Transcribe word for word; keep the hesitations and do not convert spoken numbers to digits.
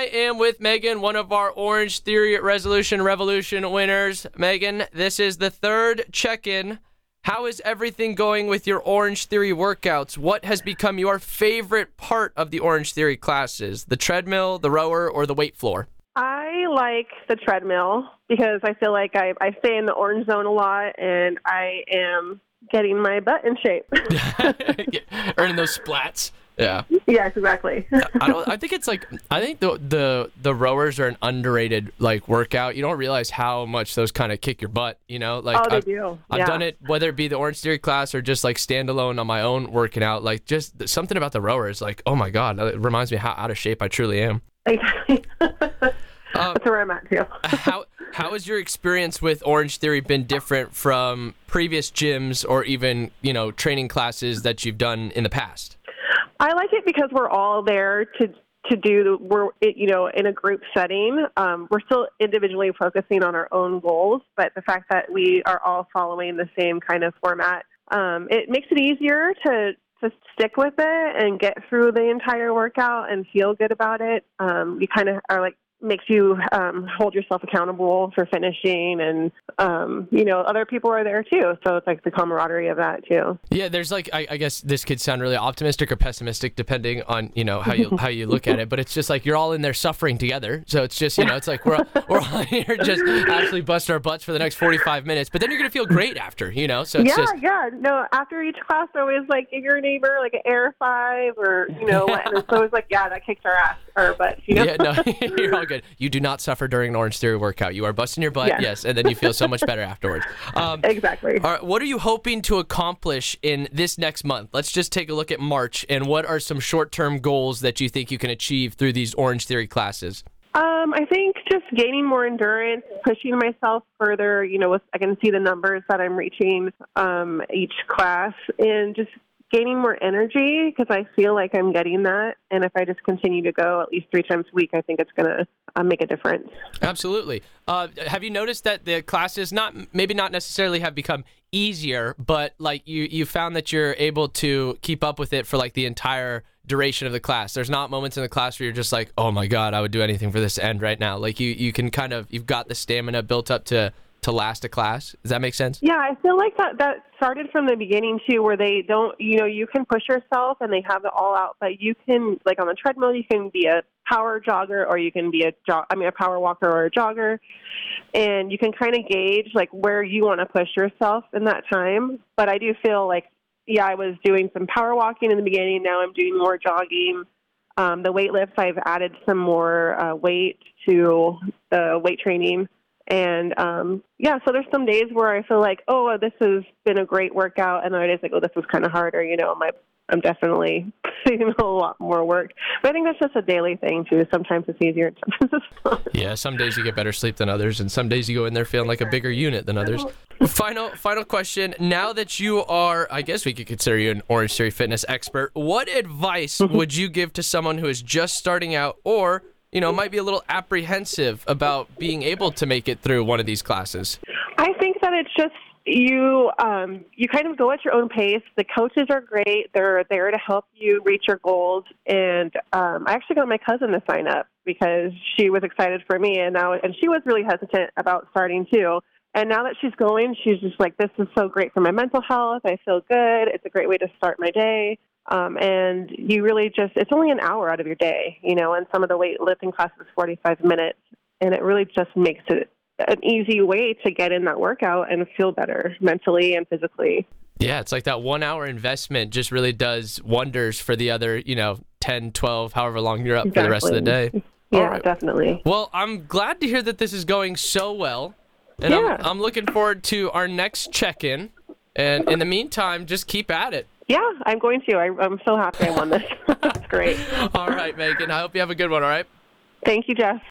am with Megan, one of our Orange Theory Resolution Revolution winners. Megan, this is the third check-in. How is everything going with your Orange Theory workouts? What has become your favorite part of the Orange Theory classes? The treadmill, the rower, or the weight floor? I like the treadmill because I feel like I, I stay in the orange zone a lot and I am getting my butt in shape. Earning those splats. Yeah. Yes, exactly. I don't. I think it's like I think the the the rowers are an underrated like workout. You don't realize how much those kind of kick your butt. You know, like oh, they I've, do. I've yeah. done it whether it be the Orange Theory class or just like standalone on my own working out. Like just something about the rowers. Like oh my god, it reminds me how out of shape I truly am. Exactly. Um, That's where I'm at too. how how has your experience with Orange Theory been different from previous gyms or even you know training classes that you've done in the past? I like it because we're all there to to do we're you know in a group setting. Um, we're still individually focusing on our own goals, but the fact that we are all following the same kind of format, um, it makes it easier to to stick with it and get through the entire workout and feel good about it. Um, you kind of are like. Makes you um, hold yourself accountable for finishing, and um, you know other people are there too. So it's like the camaraderie of that too. Yeah, there's like I, I guess this could sound really optimistic or pessimistic depending on you know how you how you look at it. But it's just like you're all in there suffering together. So it's just you know it's like we're we're all here just absolutely busting our butts for the next forty-five minutes. But then you're gonna feel great after, you know. So it's yeah, just yeah. No, after each class, there was like give your neighbor like an air five or you know, and so it was like yeah, that kicked our ass. Or but you know. Yeah, no, you're all good. You do not suffer during an Orange Theory workout. You are busting your butt, yes, yes and then you feel so much better afterwards. Um, exactly. All right, what are you hoping to accomplish in this next month? Let's just take a look at March, and what are some short-term goals that you think you can achieve through these Orange Theory classes? Um, I think just gaining more endurance, pushing myself further. You know, with, I can see the numbers that I'm reaching um, each class, and just gaining more energy because I feel like I'm getting that. And if I just continue to go at least three times a week, I think it's going to uh, make a difference. Absolutely. Uh, have you noticed that the classes not maybe not necessarily have become easier, but like you, you found that you're able to keep up with it for like the entire duration of the class? There's not moments in the class where you're just like, oh my God, I would do anything for this to end right now. Like you, you can kind of, you've got the stamina built up to to last a class. Does that make sense? Yeah, I feel like that that started from the beginning too, where they don't, you know, you can push yourself and they have it all out, but you can, like on the treadmill, you can be a power jogger or you can be a jog, I mean, a power walker or a jogger, and you can kind of gauge like where you want to push yourself in that time. But I do feel like, yeah, I was doing some power walking in the beginning. Now I'm doing more jogging. Um, the weight lifts, I've added some more uh, weight to the weight training. And, um, yeah, so there's some days where I feel like, oh, this has been a great workout. And other days I go, this was kind of harder. You know, my, I'm definitely seeing a lot more work. But I think that's just a daily thing, too. Sometimes it's easier. Sometimes it's not. Yeah, some days you get better sleep than others. And some days you go in there feeling like a bigger unit than others. Final final question. Now that you are, I guess we could consider you an Orange Theory fitness expert, what advice would you give to someone who is just starting out or you know, might be a little apprehensive about being able to make it through one of these classes? I think that it's just you um, you kind of go at your own pace. The coaches are great. They're there to help you reach your goals. And um, I actually got my cousin to sign up because she was excited for me, and now and she was really hesitant about starting too. And now that she's going, she's just like, this is so great for my mental health. I feel good. It's a great way to start my day. Um, and you really just, it's only an hour out of your day, you know, and some of the weightlifting classes is forty-five minutes. And it really just makes it an easy way to get in that workout and feel better mentally and physically. Yeah, it's like that one hour investment just really does wonders for the other, you know, ten, twelve, however long you're up exactly. for the rest of the day. Yeah, All right. definitely. Well, I'm glad to hear that this is going so well. And yeah. I'm, I'm looking forward to our next check-in. And in the meantime, just keep at it. Yeah, I'm going to. I, I'm so happy I won this. That's great. All right, Megan. I hope you have a good one, all right? Thank you, Jeff.